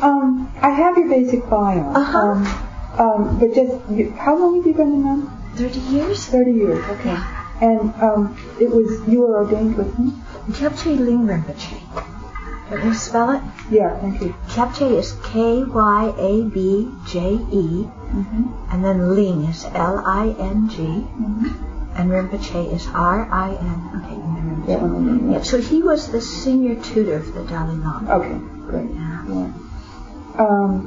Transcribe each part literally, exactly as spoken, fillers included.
um, I have your basic bio. Uh-huh. Um, um, but just, you, how long have you been a nun? Thirty years. Thirty years. Okay. Yeah. And um, it was you were ordained with me. Kyabje Ling Rinpoche. Can you spell it? Yeah. Thank you. Kyabje is K Y A B J E, Mm-hmm. and then Ling is L I N G, Mm-hmm. and Rinpoche is R I N. Okay, you know Rinpoche. Yeah, mm-hmm. Yeah, so he was the senior tutor of the Dalai Lama. Okay. Great. Yeah. Yeah. Um.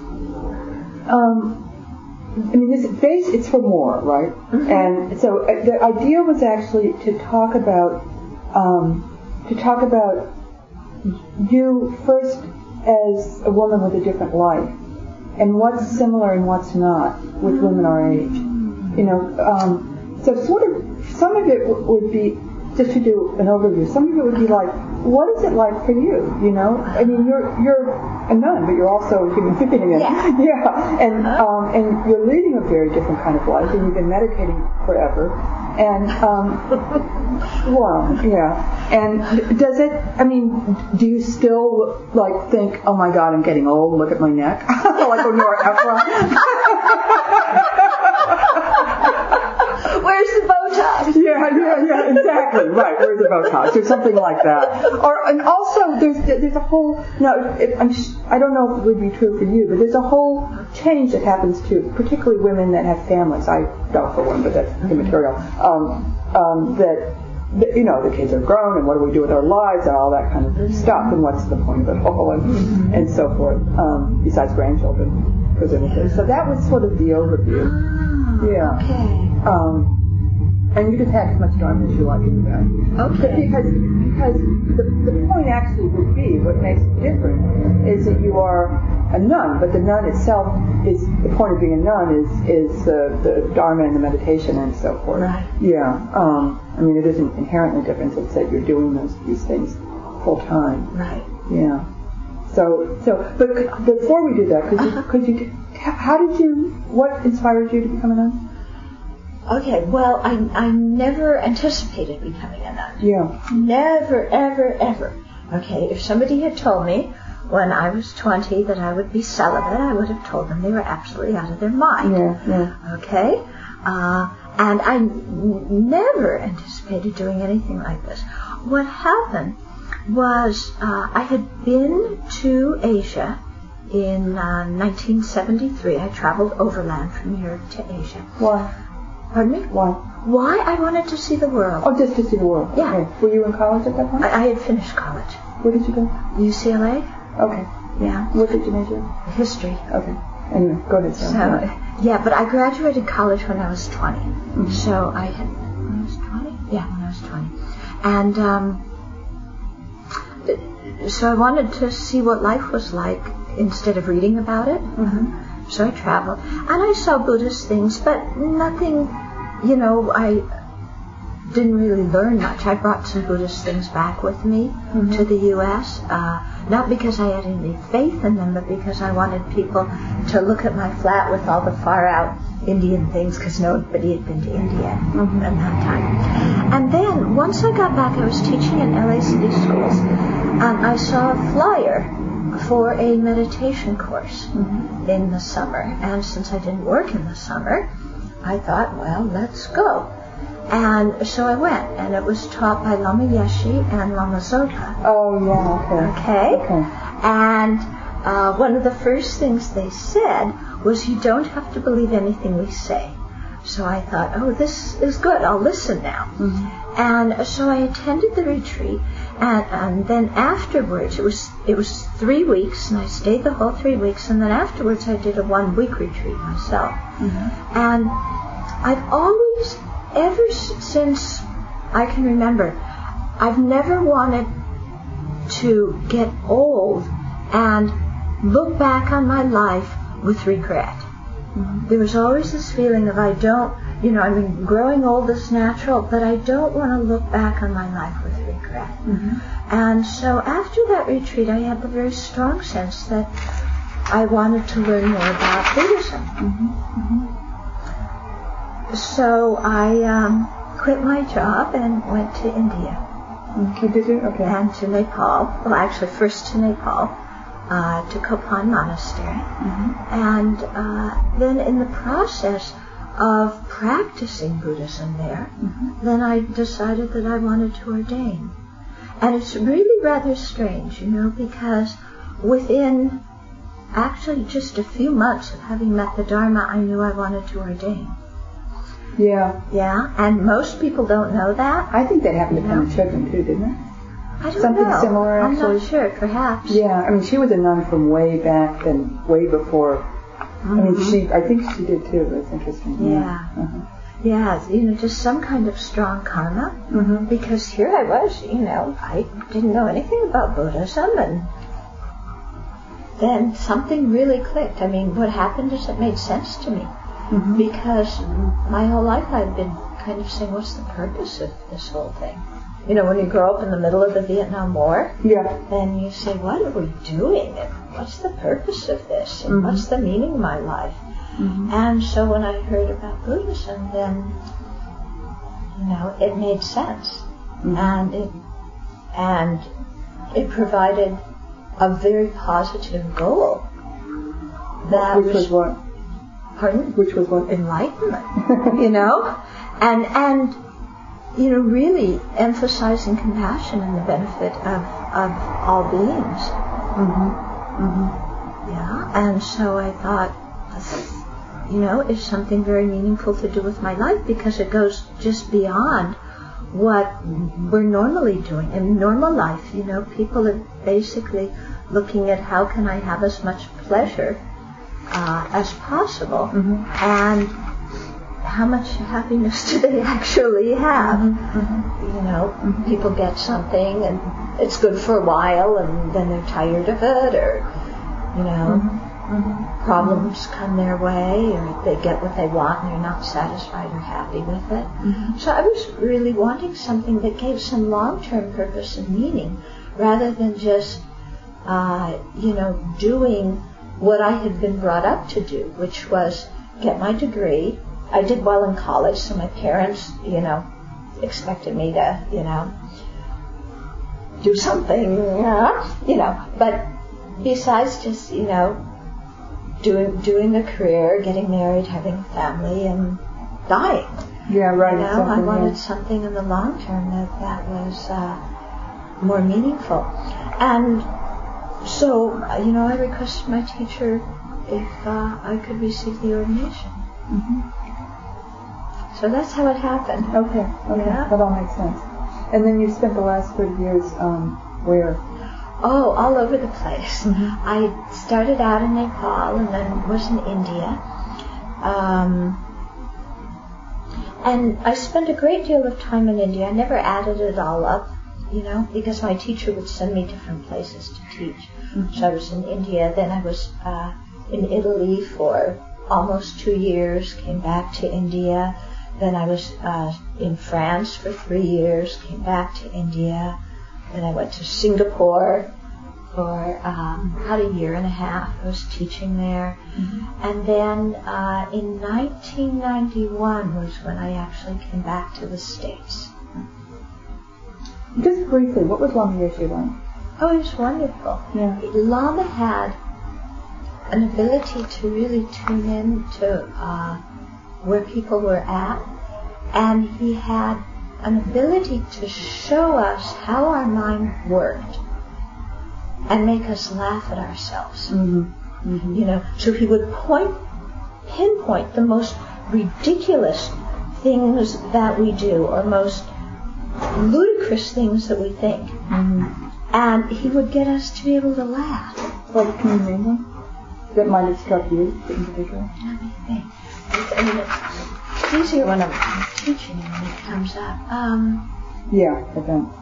Um. I mean, this base, it's for more, right? Mm-hmm. And so uh, the idea was actually to talk about, um, to talk about you first as a woman with a different life, and what's similar and what's not with women our age. You know, um, so sort of, some of it w- would be, just to do an overview, some of it would be like, what is it like for you, you know? I mean, you're you're a nun, but you're also a human being. And, Yeah. yeah. And, um, and you're leading a very different kind of life, and you've been meditating forever. And, um, well, yeah. And does it, I mean, do you still, like, think, oh my God, I'm getting old, look at my neck? Like when you were Ephron? Where's the Botox? Yeah, yeah, yeah, exactly. Right, where's the Botox? Or something like that. Or, and also, there's there's a whole, no, it, I'm, I don't know if it would be true for you, but there's a whole change that happens to, particularly women that have families. I don't for one, but that's immaterial. Um, um, that, that, you know, the kids are grown, and what do we do with our lives, and all that kind of stuff, and what's the point of it all, and, and so forth, um, besides grandchildren, presumably. So that was sort of the overview. Yeah. Okay. Um, and you can pack as much dharma as you like into that. Okay. Because because the, the point actually would be, what makes it different is that you are a nun, but the nun itself is, the point of being a nun is is the, the dharma and the meditation and so forth. Right. Yeah. Um, I mean, it isn't inherently different. It's that you're doing those these things full time. Right. Yeah. So so, but before we do that, could you could you how did you what inspired you to become a nun? Okay, well, I I never anticipated becoming a nun. Yeah. Never, ever, ever. Okay, if somebody had told me when I was twenty that I would be celibate, I would have told them they were absolutely out of their mind. Yeah, yeah. Okay? Uh, and I n- never anticipated doing anything like this. What happened was uh, I had been to Asia in uh, nineteen seventy-three. I traveled overland from here to Asia. Why? Pardon me? Why? Why? I wanted to see the world. Oh, just to see the world. Yeah. Okay. Were you in college at that point? I, I had finished college. Where did you go? U C L A? Okay. Yeah. What did you major in? History. Okay. Anyway, go ahead. So, Sam. yeah, but I graduated college when I was twenty. Mm-hmm. So I had, when I was twenty? Yeah, when I was twenty. And, um, so I wanted to see what life was like instead of reading about it. Mm-hmm. So I traveled, and I saw Buddhist things, but nothing, you know, I didn't really learn much. I brought some Buddhist things back with me mm-hmm. to the U S, uh, not because I had any faith in them, but because I wanted people to look at my flat with all the far-out Indian things, because nobody had been to India mm-hmm. at that time. And then, once I got back, I was teaching in L A City schools, and I saw a flyer for a meditation course mm-hmm. in the summer. And since I didn't work in the summer, I thought, well, let's go. And so I went, and it was taught by Lama Yeshe and Lama Zopa. Oh, yeah, okay. Okay? Okay. And uh, one of the first things they said was, you don't have to believe anything we say. So I thought, oh, this is good. I'll listen now. Mm-hmm. And so I attended the retreat, and, and then afterwards, it was it was three weeks, and I stayed the whole three weeks, and then afterwards I did a one-week retreat myself. Mm-hmm. And I've always, ever since I can remember, I've never wanted to get old and look back on my life with regret. Mm-hmm. There was always this feeling of I don't, you know, I mean, growing old is natural, but I don't want to look back on my life with regret. Mm-hmm. And so after that retreat, I had the very strong sense that I wanted to learn more about Buddhism. Mm-hmm. Mm-hmm. So I um, quit my job and went to India. You did it? Okay. And to Nepal. Well, actually, first to Nepal. uh, to Kopan Monastery. Mm-hmm. And uh, then in the process of practicing Buddhism there, Mm-hmm. then I decided that I wanted to ordain. And it's really rather strange, you know, because within actually just a few months of having met the Dharma, I knew I wanted to ordain. Yeah. Yeah, and most people don't know that. I think that happened to Yeah. Pema Chodron too, didn't it? I don't Something know. similar, I'm actually. not sure, perhaps. Yeah, I mean, she was a nun from way back and way before. Mm-hmm. I mean, she, I think she did too. That's interesting. Yeah. Uh-huh. Yeah, you know, just some kind of strong karma. Mm-hmm. Because here I was, you know, I didn't know anything about Buddhism, and then something really clicked. I mean, what happened is it made sense to me. Mm-hmm. Because my whole life I've been kind of saying, what's the purpose of this whole thing? You know, when you grow up in the middle of the Vietnam War, Yeah. then you say, what are we doing? And what's the purpose of this? And Mm-hmm. what's the meaning of my life? Mm-hmm. And so when I heard about Buddhism, then, you know, it made sense. Mm-hmm. And it, and it provided a very positive goal. That Which was what? Pardon? Which was what? Enlightenment, you know? And, and, you know, really emphasizing compassion and the benefit of, of all beings. Mm-hmm. Mm-hmm. Yeah, and so I thought, this, you know, is something very meaningful to do with my life, because it goes just beyond what we're normally doing. In normal life, you know, people are basically looking at how can I have as much pleasure uh, as possible, Mm-hmm. and how much happiness do they actually have? Mm-hmm. You know, Mhm. people get something and it's good for a while, and then they're tired of it, or, you know, Mm-hmm. problems come their way, or they get what they want and they're not satisfied or happy with it. Mm-hmm. So I was really wanting something that gave some long-term purpose and meaning, rather than just, uh, you know, doing what I had been brought up to do, which was get my degree. I did well in college, so my parents, you know, expected me to, you know, do something, uh, you know. But besides just, you know, doing doing the career, getting married, having a family, and dying, Yeah, right. you know, I exactly, wanted yeah. something in the long term that that was uh, more meaningful. And so, you know, I requested my teacher if uh, I could receive the ordination. Mm-hmm. So that's how it happened. Okay, okay, Yeah. that all makes sense. And then you spent the last thirty years um, where? Oh, all over the place. Mhm. I started out in Nepal and then was in India. Um, and I spent a great deal of time in India. I never added it all up, you know, because my teacher would send me different places to teach. Mhm. So I was in India, then I was uh, in Italy for almost two years, came back to India. Then I was uh, in France for three years, came back to India. Then I went to Singapore for um, about a year and a half. I was teaching there. Mm-hmm. And then uh, in nineteen ninety-one was when I actually came back to the States. Just briefly, what was Lama Yeshe like? Oh, it was wonderful. Yeah. Lama had an ability to really tune in to uh, where people were at, and he had an ability to show us how our mind worked and make us laugh at ourselves. Mm-hmm. Mm-hmm. You know, so he would point, pinpoint the most ridiculous things that we do, or most ludicrous things that we think, Mm-hmm. and he would get us to be able to laugh. Well, can you name one that might have struck you individually? Let me think. I mean, it's easier when I'm teaching and when it comes up. Um, Yeah, I don't.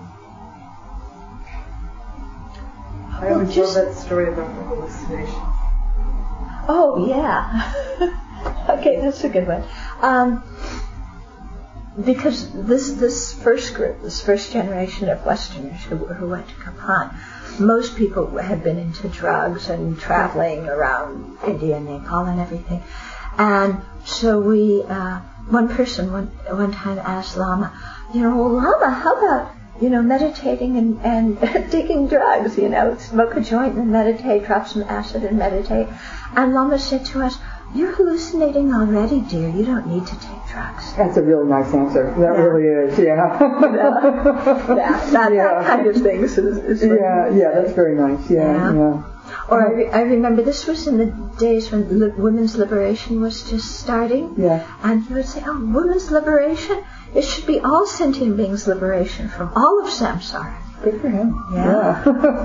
I well, always just, love that story about the hallucination. oh, yeah. Okay, that's a good one. Um, because this this first group, this first generation of Westerners who, who went to Kapan, most people had been into drugs and traveling around India and Nepal and everything. And so we, uh, one person one, one time asked Lama, you know, well, Lama, how about you know, meditating and, and taking drugs, you know, smoke a joint and meditate, drop some acid and meditate. And Mama said to us, "You're hallucinating already, dear. You don't need to take drugs." That's a really nice answer. That Yeah. really is, yeah. that, that, Yeah. that kind of thing is, is Yeah, yeah, that's very nice, yeah, Yeah. yeah. Or I, re- I remember this was in the days when li- women's liberation was just starting. Yeah. And he would say, "Oh, women's liberation? It should be all sentient beings' liberation from all of samsara." Good for him. Yeah.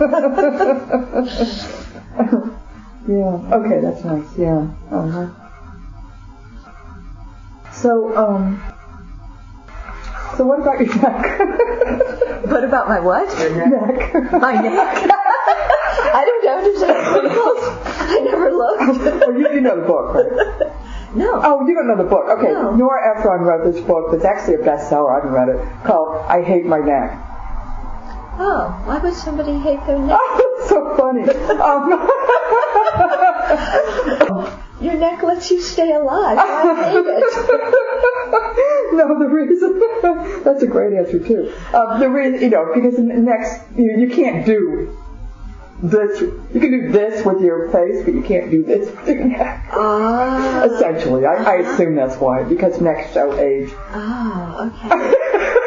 Yeah. Yeah. Okay, that's nice. Yeah. Uh-huh. So, um, so what about your neck? What about my what? Neck. My neck. I don't know. Does anybody else? I never looked. Well, you, you know the book, right? No. Oh, you don't know the book. Okay. No. Nora Ephron wrote this book that's actually a bestseller. I haven't read it. Called "I Hate My Neck." Oh, why would somebody hate their neck? Oh, it's so funny. Um, Your neck lets you stay alive. I hate it. No, the reason, that's a great answer too. Um, the reason, you know, because in the next, you, you can't do this, you can do this with your face, but you can't do this with your neck. Ah. Essentially, I, I assume that's why, because necks show age. Oh, okay.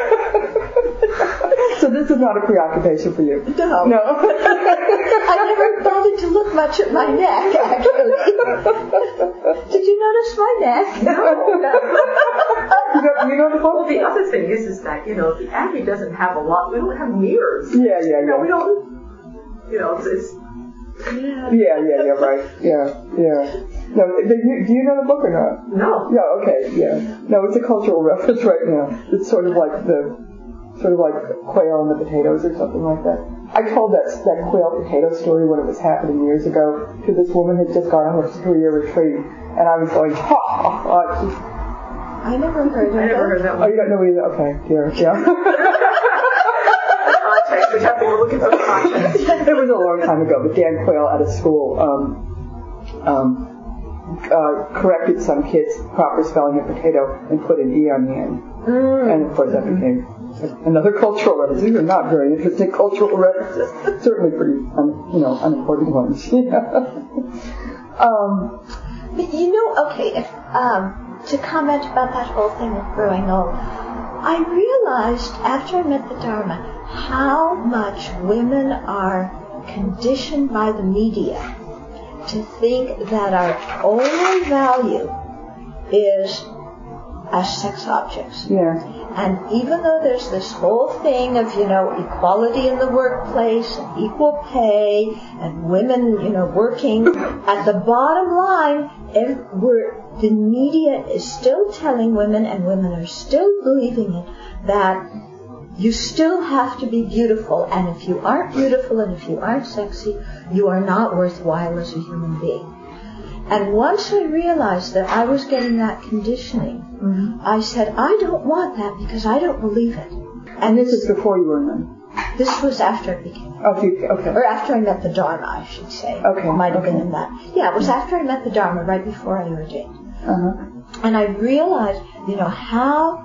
So this is not a preoccupation for you? No. No. I never bothered to look much at my neck, actually. Did you notice my neck? No. You know, you know the Well, book? the other thing is, is that, you know, the Abbey doesn't have a lot, we don't have mirrors. Yeah, yeah, You know, we yeah. don't, you know, it's, it's Yeah. Yeah, yeah, yeah, right. Yeah, yeah. No, do you, do you know the book or not? no. Yeah, okay, yeah. No, it's a cultural reference right now. It's sort of like the, sort of like quail and the potatoes or something like that. I told that that quail potato story when it was happening years ago to this woman who had just gone on her three-year retreat, and I was going, ha, ha, ha. I never heard of I never heard it. that Oh, one. you don't know either? Okay, dear, yeah. Context, we have to look at those context. It was a long time ago, but Dan Quayle at a school um, um, uh, corrected some kid's proper spelling of potato and put an E on the end. Mm. And of course that became another cultural reference. These are not very interesting cultural references. Certainly pretty, un, you know, unimportant ones. um, But you know, okay, if, um, to comment about that whole thing of growing old, I realized after I met the Dharma how much women are conditioned by the media to think that our only value is as sex objects. yeah, And even though there's this whole thing of, you know, equality in the workplace and equal pay and women, you know, working, at the bottom line, ev- we're, the media is still telling women, and women are still believing it, that you still have to be beautiful, and if you aren't beautiful and if you aren't sexy, you are not worthwhile as a human being. And once I realized that I was getting that conditioning, mm-hmm. I said, I don't want that because I don't believe it. And this is before you were a nun. This was after I became, Oh, you, okay. or after I met the Dharma, I should say. Okay, Might have okay. been in that. Yeah, it was after I met the Dharma, right before I ordained. Uh-huh. And I realized, you know, how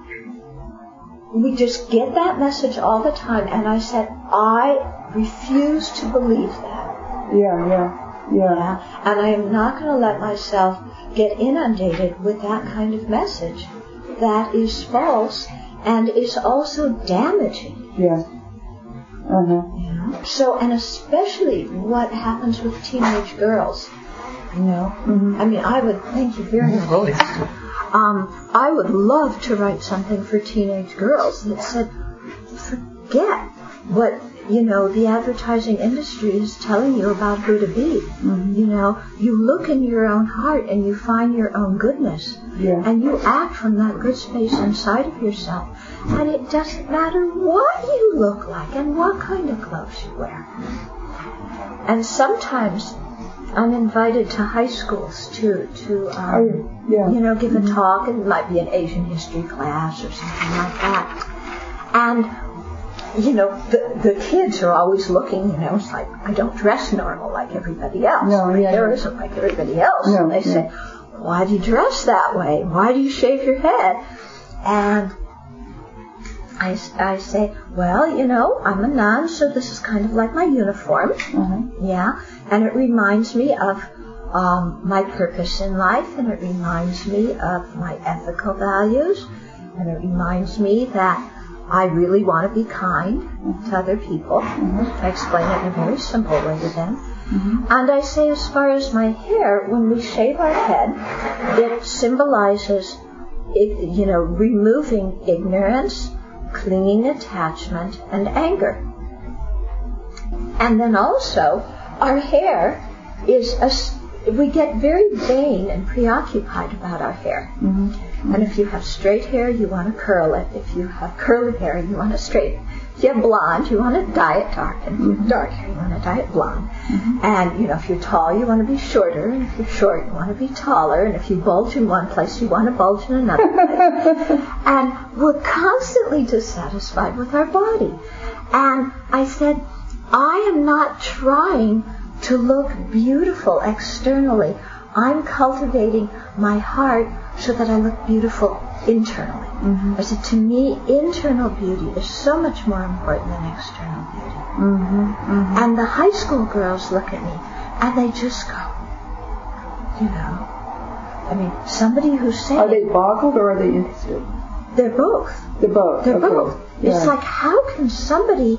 we just get that message all the time. And I said, I refuse to believe that. Yeah, yeah, yeah. Yeah. And I am not going to let myself get inundated with that kind of message that is false and is also damaging. Yeah. Uh-huh. You know? So, and especially what happens with teenage girls. You know, Mm-hmm. I mean, I would, thank you very much. Um, I would love to write something for teenage girls that said, forget what, you know, the advertising industry is telling you about who to be. Mm-hmm. You know, you look in your own heart and you find your own goodness. Yeah. And you act from that good space inside of yourself. And it doesn't matter what you look like and what kind of clothes you wear. And sometimes I'm invited to high schools to, to um, Oh, yeah. you know, give a talk. It might be an Asian history class or something like that. And, you know, the, the kids are always looking, you know, it's like, I don't dress normal like everybody else. No, My yeah, hair yeah. isn't like everybody else. No, and they yeah. say, why do you dress that way? Why do you shave your head? And I, I say, well, you know, I'm a nun, so this is kind of like my uniform. Uh-huh. Yeah. And it reminds me of um, my purpose in life, and it reminds me of my ethical values, and it reminds me that I really want to be kind mm-hmm. to other people. Mm-hmm. I explain it in a very simple way to them. Mm-hmm. And I say, as far as my hair, when we shave our head, it symbolizes, you know, removing ignorance, clinging attachment, and anger. And then also, our hair is a, we get very vain and preoccupied about our hair. Mm-hmm. And if you have straight hair, you want to curl it. If you have curly hair, you want to straighten it. If you have blonde, you want to dye it dark. And if you have dark hair, you want to dye it blonde. Mm-hmm. And, you know, if you're tall, you want to be shorter. And if you're short, you want to be taller. And if you bulge in one place, you want to bulge in another place. And we're constantly dissatisfied with our body. And I said, I am not trying to look beautiful externally. I'm cultivating my heart so that I look beautiful internally. Mm-hmm. I said, to me, internal beauty is so much more important than external beauty. Mm-hmm. Mm-hmm. And the high school girls look at me, and they just go, you know, I mean, somebody who's saying... Are they boggled or are they interested? They're both. They're both. They're okay. both. Yeah. It's like, how can somebody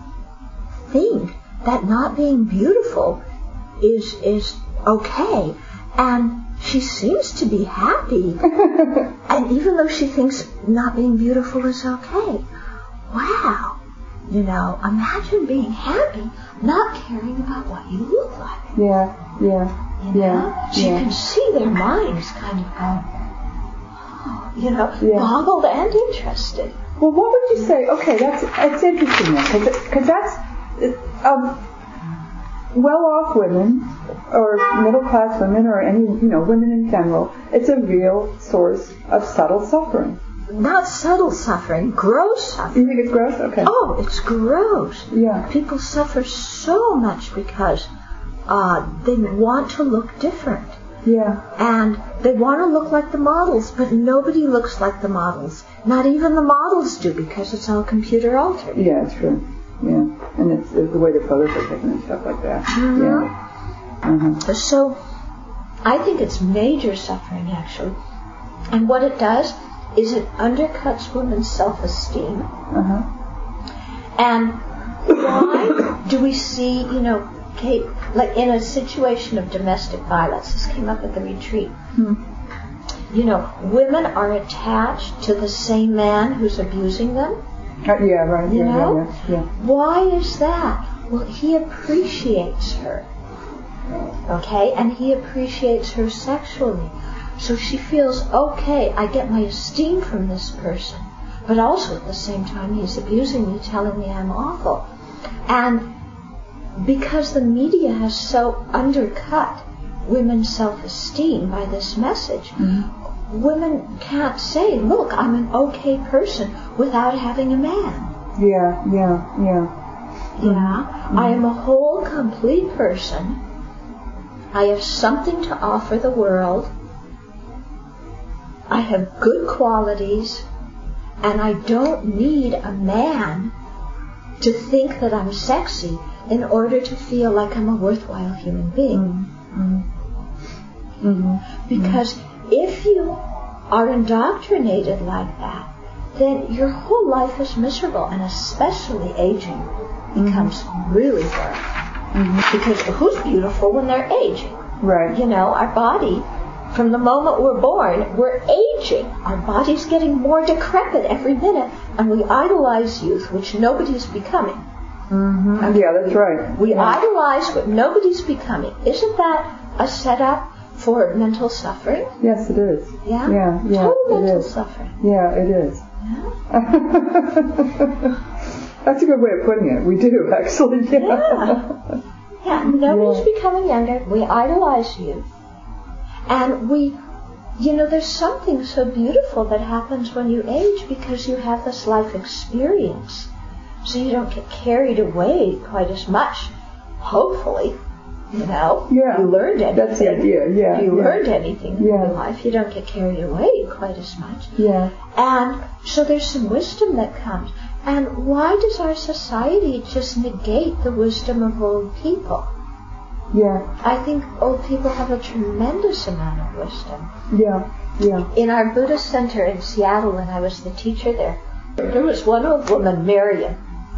think that not being beautiful is is okay? And she seems to be happy. And even though she thinks not being beautiful is okay. Wow. You know, imagine being happy, not caring about what you look like. Yeah, yeah, you know? yeah. So yeah. you can see their minds kind of going, oh, you know, yeah. boggled and interested. Well, what would you say? Okay, that's that's interesting then, because that's um, well-off women or middle-class women or any, you know, women in general. It's a real source of subtle suffering. Not subtle suffering, gross suffering. You think it's gross? Okay. Oh, it's gross. Yeah. People suffer so much because uh, they want to look different. Yeah. And they want to look like the models, but nobody looks like the models. Not even the models do, because it's all computer altered. Yeah, it's true. Yeah. And it's, it's the way the photos are taken and stuff like that. Mm-hmm. Yeah. Mm-hmm. So I think it's major suffering, actually. And what it does is it undercuts women's self-esteem. Uh-huh. And why do we see, you know, Kate, like in a situation of domestic violence, this came up at the retreat. Hmm. You know, women are attached to the same man who's abusing them. Uh, yeah, right. You yeah, know? yeah, yeah, yeah. Why is that? Well, he appreciates her. Okay? And he appreciates her sexually. So she feels, okay, I get my esteem from this person. But also at the same time, he's abusing me, telling me I'm awful. And because the media has so undercut women's self-esteem by this message, mm-hmm. women can't say, look, I'm an okay person without having a man. Yeah, yeah, yeah. Yeah. Mm-hmm. I am a whole, complete person. I have something to offer the world. I have good qualities, and I don't need a man to think that I'm sexy in order to feel like I'm a worthwhile human being. Mm-hmm. Mm-hmm. Because mm-hmm. if you are indoctrinated like that, then your whole life is miserable, and especially aging becomes mm-hmm. really hard. Mm-hmm. Because who's beautiful when they're aging? Right. You know, our body, from the moment we're born, we're aging. Our body's getting more decrepit every minute, and we idolize youth, which nobody's becoming. Mm-hmm. Okay. Yeah, that's right. We yeah. idolize what nobody's becoming. Isn't that a setup for mental suffering? Yes, it is. Yeah? Yeah, yeah. Total it mental is. suffering. Yeah, it is. Yeah? That's a good way of putting it. We do, actually. Yeah. Yeah. Yeah, nobody's yeah. becoming younger. We idolize youth. And we, you know, there's something so beautiful that happens when you age because you have this life experience. So you don't get carried away quite as much, hopefully, You know, Yeah. you learned anything. That's the idea. Yeah. You yeah. learned anything in Yeah. your life. You don't get carried away quite as much. Yeah. And so there's some wisdom that comes. And why does our society just negate the wisdom of old people? Yeah. I think old people have a tremendous amount of wisdom. Yeah. Yeah. In our Buddhist center in Seattle, when I was the teacher there, there was one old woman, Marion.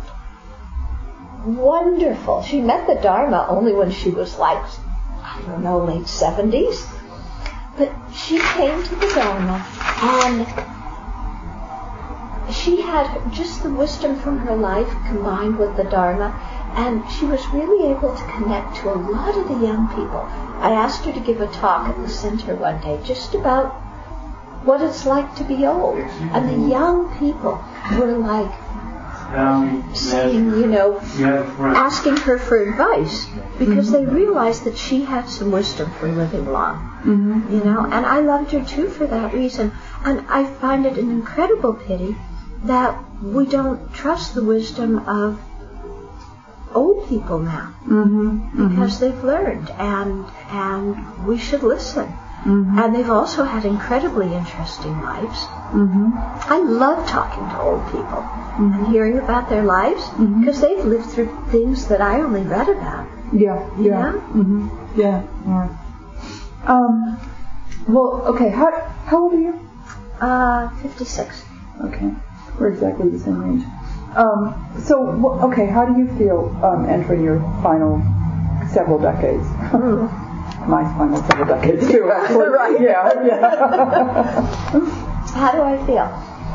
Wonderful. She met the Dharma only when she was like, I don't know, late seventies. But she came to the Dharma and she had just the wisdom from her life combined with the Dharma, and she was really able to connect to a lot of the young people. I asked her to give a talk at the center one day just about what it's like to be old. And the young people were like saying, you know, asking her for advice because they realized that she had some wisdom for living long. Mm-hmm. You know, and I loved her too for that reason. And I find it an incredible pity that we don't trust the wisdom of old people now, Mm-hmm. because they've learned, and and we should listen. Mm-hmm. And they've also had incredibly interesting lives. Mm-hmm. I love talking to old people Mm-hmm. and hearing about their lives Mhm. because they've lived through things that I only read about. Yeah. You Yeah. know? Mm-hmm. Yeah. Yeah. Um. Well. Okay. How How old are you? Uh, fifty-six. Okay. We're exactly the same age. Um. So. wh- Okay. How do you feel um, entering your final several decades? Mm. My final several decades too, actually. Right. Yeah. Yeah. How do I feel?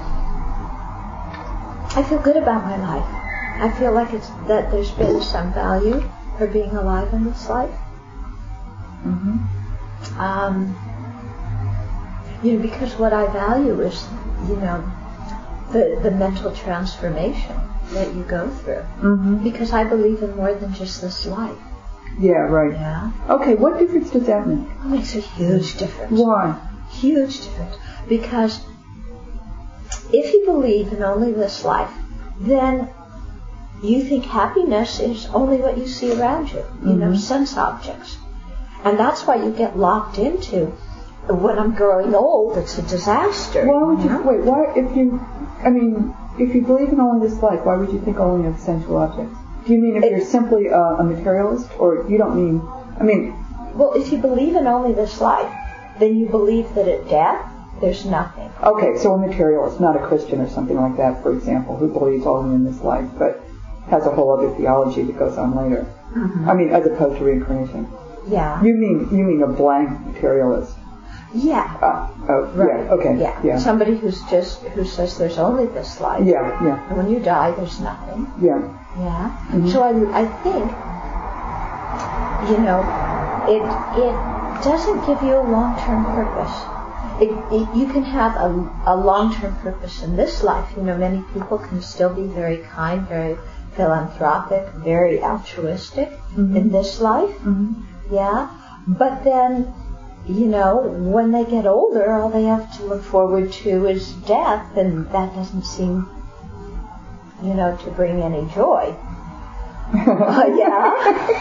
I feel good about my life. I feel like it's that there's been some value for being alive in this life. Mm-hmm. Um, you know, because what I value is, you know, the the mental transformation that you go through. Mm-hmm. Because I believe in more than just this life. Yeah. Right. Yeah, Okay. What difference does that make? it makes a huge difference. Why? Huge difference. Because if you believe in only this life, then you think happiness is only what you see around you, you know, Mhm. sense objects. And that's why you get locked into, when I'm growing old, it's a disaster. Why would you know? wait? Why, if you, I mean, if you believe in only this life, why would you think only of sensual objects? Do you mean if It- you're simply a, a materialist, or you don't mean? I mean, Well, if you believe in only this life, then you believe that at death, there's nothing. okay, so a materialist, not a Christian or something like that, for example, who believes only in this life, but has a whole other theology that goes on later. I mean, as opposed to reincarnation. Yeah. You mean you mean a blank materialist? Yeah. Uh, oh, Right. Yeah. Okay. Yeah. Yeah. Somebody who's just, who says there's only this life. Yeah. Yeah. And when you die, there's nothing. Yeah. Yeah. Mhm. So I, I think, you know, it it doesn't give you a long-term purpose. It, it, you can have a, a long-term purpose in this life. You know, many people can still be very kind, very philanthropic, very altruistic Mhm. in this life. Mm-hmm. Yeah. But then, you know, when they get older, all they have to look forward to is death, and that doesn't seem, you know, to bring any joy. Uh, yeah.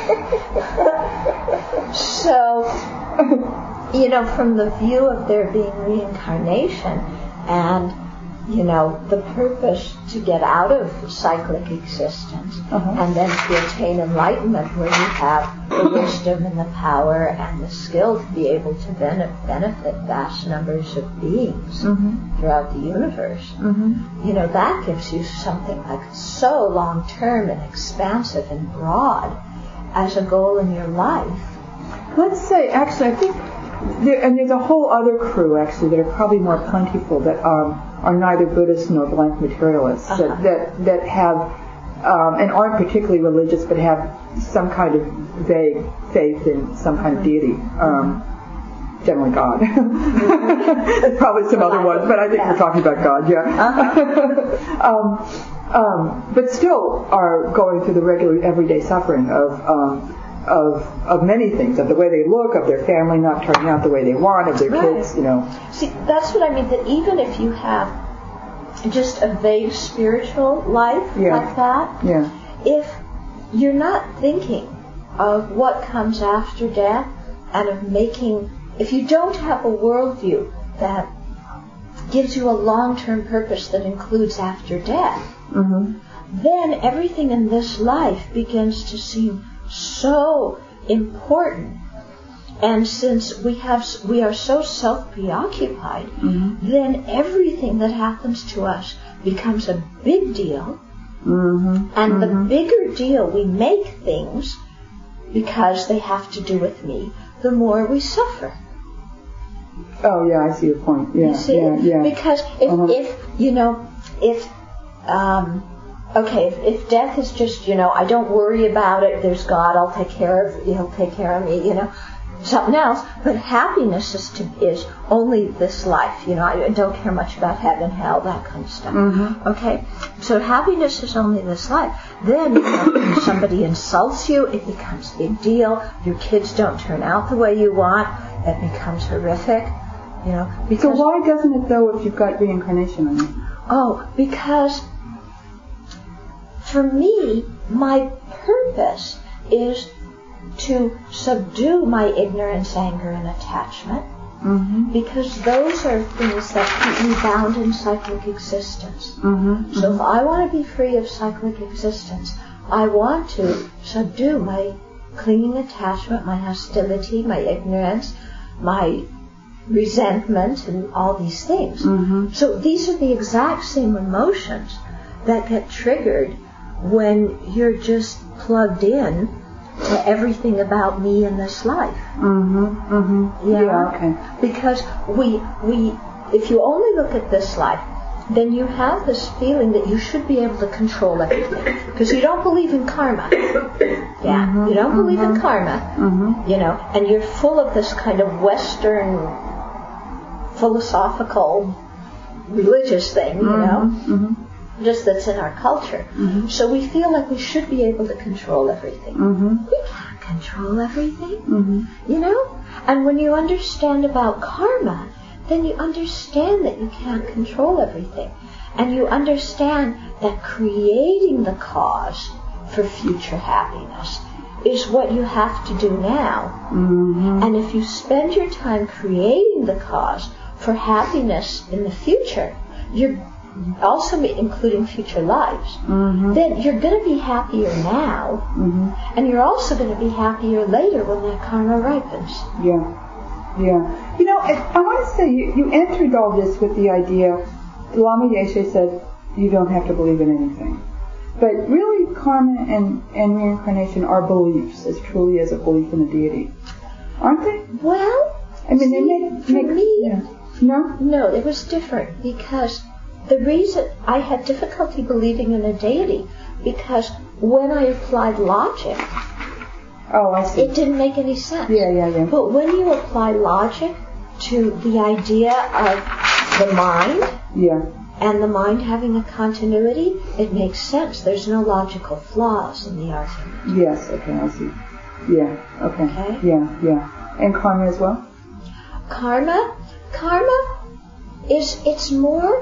So, you know, from the view of there being reincarnation and, you know, the purpose to get out of cyclic existence Uh-huh. and then to attain enlightenment where you have the wisdom and the power and the skill to be able to ben- benefit vast numbers of beings Mm-hmm. throughout the universe. Mm-hmm. You know, that gives you something like so long-term and expansive and broad as a goal in your life. Let's say, actually, I think, there, and there's a whole other crew, actually, that are probably more plentiful, that um, are neither Buddhists nor blank materialists, Uh-huh. that, that, that have, um, and aren't particularly religious, but have some kind of vague faith in some kind of deity. Um, generally God. There's probably some other ones, but I think Yeah. we're talking about God, yeah. Uh-huh. um, um, but still are going through the regular everyday suffering of um, of of many things, of the way they look, of their family not turning out the way they want, of their Right. kids, you know. See, that's what I mean, that even if you have just a vague spiritual life Yeah. like that, Yeah. if you're not thinking of what comes after death and of making, if you don't have a worldview that gives you a long-term purpose that includes after death, Mm-hmm. then everything in this life begins to seem so important. And since we have, we are so self-preoccupied, Mm-hmm. then everything that happens to us becomes a big deal. Mm-hmm. And mm-hmm. the bigger deal we make things, because they have to do with me, the more we suffer. Oh yeah, I see your point. Yeah, You see? yeah, yeah. Because if, Uh-huh. if you know, if, um, okay, if, if death is just, you know, I don't worry about it, there's God, I'll take care of, he'll take care of me, you know, something else. But happiness is to, is only this life, you know, I don't care much about heaven, hell, that kind of stuff. Mm-hmm. Okay? So happiness is only this life. Then, you know, if somebody insults you, it becomes a big deal. Your kids don't turn out the way you want, it becomes horrific. You know, because, So why doesn't it though if you've got reincarnation on you? oh, because for me, my purpose is to subdue my ignorance, anger, and attachment, Mm-hmm. because those are things that keep me bound in cyclic existence. Mm-hmm. So if I want to be free of cyclic existence, I want to subdue my clinging attachment, my hostility, my ignorance, my resentment, and all these things. Mm-hmm. So these are the exact same emotions that get triggered when you're just plugged in to everything about me in this life. Mm-hmm. Mm-hmm. Yeah. Yeah, okay. Because we, we, if you only look at this life, then you have this feeling that you should be able to control everything. Because you don't believe in karma. Yeah. Mm-hmm, You don't believe mm-hmm. in karma. Mm-hmm. You know, and you're full of this kind of Western philosophical religious thing, you know, Mm-hmm. just that's in our culture. Mm-hmm. So we feel like we should be able to control everything. Mm-hmm. We can't control everything, Mm-hmm. you know? And when you understand about karma, then you understand that you can't control everything. And you understand that creating the cause for future happiness is what you have to do now. Mm-hmm. And if you spend your time creating the cause for happiness in the future, you're also including future lives, Mm-hmm. then you're going to be happier now, Mm-hmm. and you're also going to be happier later when that karma ripens. Yeah. Yeah. You know, I, I want to say, you, you entered all this with the idea, Lama Yeshe said, you don't have to believe in anything. But really, karma and, and reincarnation are beliefs, as truly as a belief in a deity. Aren't they? Well, I mean, they see, make... for make me, yeah. No? no, it was different, because the reason I had difficulty believing in a deity, because when I applied logic, Oh, I see. it didn't make any sense. Yeah, yeah, yeah. But when you apply logic to the idea of the mind, Yeah. and the mind having a continuity, it makes sense. There's no logical flaws in the argument. Yes, okay, I see. Yeah, okay. Okay. Yeah, yeah. And karma as well? Karma, karma is, it's more,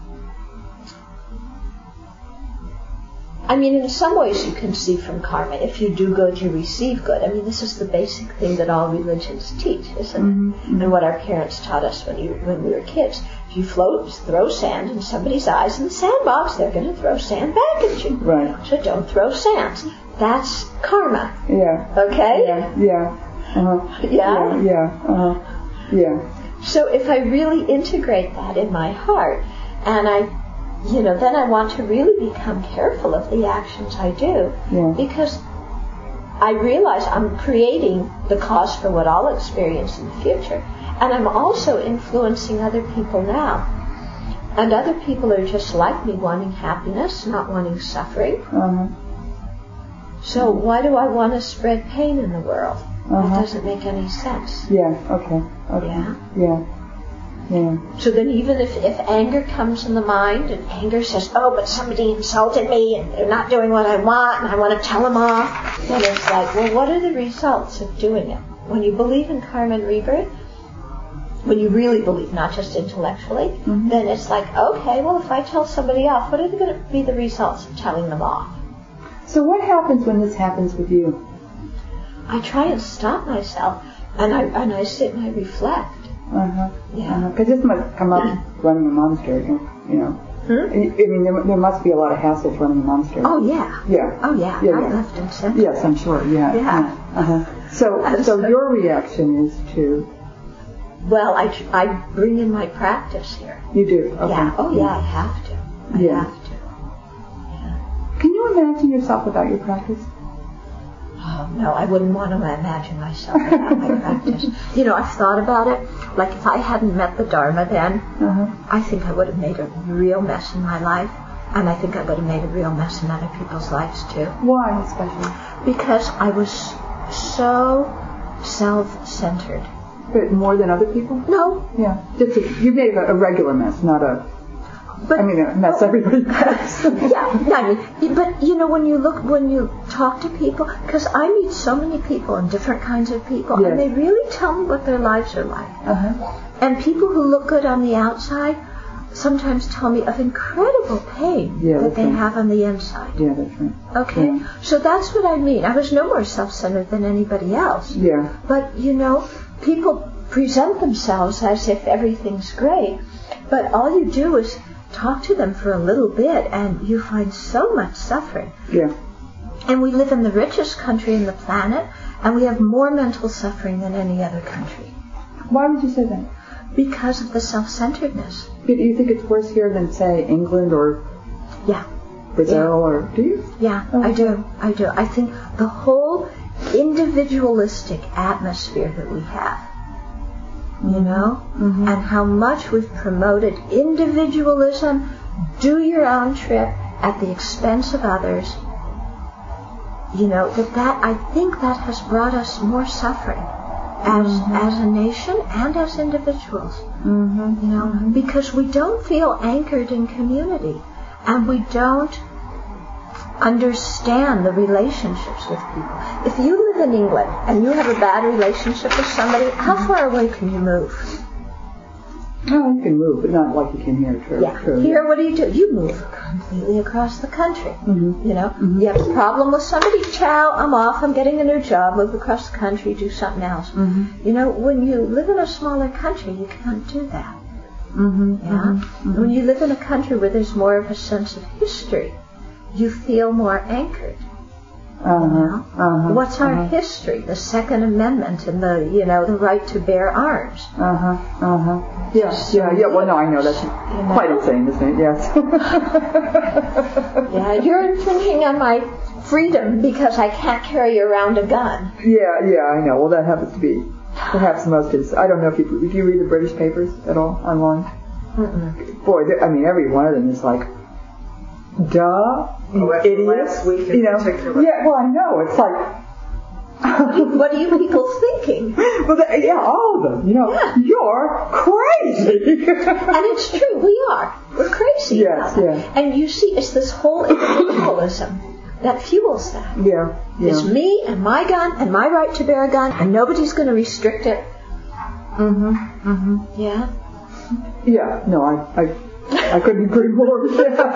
I mean, in some ways you can see from karma, if you do good, you receive good. I mean, this is the basic thing that all religions teach, isn't Mm-hmm. it? And what our parents taught us when you when we were kids. If you float, throw sand in somebody's eyes in the sandbox, they're going to throw sand back at you. Right. So don't throw sand. That's karma. Yeah. Okay? Yeah, yeah. Uh-huh. Yeah? Yeah, yeah. Uh-huh. Yeah. So if I really integrate that in my heart, and I, you know, then I want to really become careful of the actions I do, Yeah. because I realize I'm creating the cause for what I'll experience in the future, and I'm also influencing other people now. And other people are just like me, wanting happiness, not wanting suffering. Uh-huh. So why do I want to spread pain in the world? Uh-huh. That doesn't make any sense. Yeah, okay. Okay. Yeah. Yeah. Yeah. So then even if, if anger comes in the mind, and anger says, oh, but somebody insulted me, and they're not doing what I want, and I want to tell them off, then it's like, well, what are the results of doing it? When you believe in karma and rebirth, when you really believe, not just intellectually, Mm-hmm. then it's like, okay, well, if I tell somebody off, what are going to be the results of telling them off? So what happens when this happens with you? I try and stop myself, and I and I sit and I reflect. Uh-huh. Yeah. Because uh-huh. this must come up running a monastery, you know. Hmm? I mean, there, there must be a lot of hassles running a monastery. Oh yeah. Yeah. Oh yeah. yeah I yeah. left and center. Yes, I'm sure. Yeah. Yeah. yeah. Uh-huh. So, so your reaction is to. Well, I tr- I bring in my practice here. You do. Okay. Yeah. Oh yeah. I have to. I Yeah. have to. Yeah. Can you imagine yourself without your practice? Oh, no, I wouldn't want to imagine myself without my practice. You know, I've thought about it. Like, if I hadn't met the Dharma then, Uh-huh. I think I would have made a real mess in my life. And I think I would have made a real mess in other people's lives, too. Why, especially? Because I was so self-centered. But more than other people? No. Yeah. Just a, you made a, a regular mess, not a. But, I mean, a mess everybody makes. yeah, I mean, but you know, when you look, when you talk to people, because I meet so many people and different kinds of people, Yes. and they really tell me what their lives are like. Uh-huh. And people who look good on the outside sometimes tell me of incredible pain Yeah, that that's they right. have on the inside. Yeah, that's right. Okay? Yeah. So that's what I mean. I was no more self-centered than anybody else. Yeah. But, you know, people present themselves as if everything's great, but all you do is talk to them for a little bit and you find so much suffering. Yeah. And we live in the richest country in the planet, and we have more mental suffering than any other country Why would you say that? because of the self-centeredness. Do you think it's worse here than, say, England or Yeah. Brazil, Yeah. or do you? Yeah, Oh. I do. I do. I think the whole individualistic atmosphere that we have, you know, Mm-hmm. and how much we've promoted individualism, do your own trip at the expense of others, you know, that, that I think that has brought us more suffering as Mm-hmm. as a nation and as individuals, Mm-hmm. you know, because we don't feel anchored in community, and we don't understand the relationships with people. If you live in England and you have a bad relationship with somebody, how far away can you move? Oh, you can move, but not like you can here. True. Yeah. True. Here, what do you do? You move completely across the country. Mm-hmm. You know, you have a problem with somebody, ciao, I'm off, I'm getting a new job, move across the country, do something else. Mm-hmm. You know, when you live in a smaller country, you can't do that. Mm-hmm. Yeah. Mm-hmm. When you live in a country where there's more of a sense of history, you feel more anchored. Uh-huh. Uh-huh. What's our uh-huh. history? The Second Amendment and the, you know, the right to bear arms. Uh-huh. Uh-huh. Yeah. Yeah. Yeah. Well, no, I know that's know? quite insane, isn't it? Yes. Yeah, you're infringing on my freedom because I can't carry around a gun. Yeah. Yeah. I know. Well, that happens to be perhaps the most. Ins- I don't know if you if you read the British papers at all online. Mm-mm. Boy, I mean, every one of them is like, duh, you Oh, that's idiots. last week in you know? particular. Yeah. Well, I know. It's like. What are you people thinking? Well, the, yeah, all of them. You know, Yeah. you're crazy. And it's true, we are. We're crazy. Yes, about it. yeah. And you see, it's this whole individualism that fuels that. Yeah, yeah. It's me and my gun and my right to bear a gun, and nobody's going to restrict it. Mm-hmm. Mm-hmm. Yeah. Yeah. No, I, I, I couldn't agree more.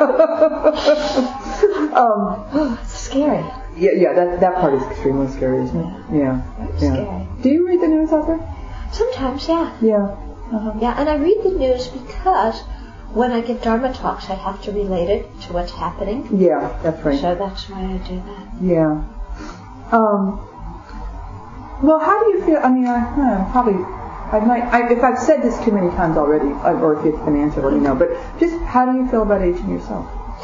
um, It's scary. yeah, yeah. That that part is extremely scary, isn't it? Yeah. It's Yeah. scary. Do you read the news out there? Sometimes, yeah. Yeah. Uh-huh. Yeah, and I read the news because when I give Dharma talks, I have to relate it to what's happening. Yeah, that's right. So that's why I do that. Yeah. Um. Well, how do you feel? I mean, I huh, probably. I might. I, if I've said this too many times already, or if it's been answered, let me know. But just how do you feel about aging yourself?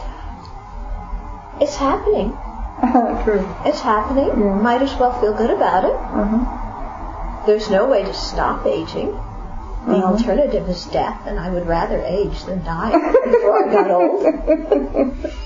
It's happening. True. It's happening. Yeah. Might as well feel good about it. Uh-huh. There's no way to stop aging. The Uh-huh. alternative is death, and I would rather age than die before I got old.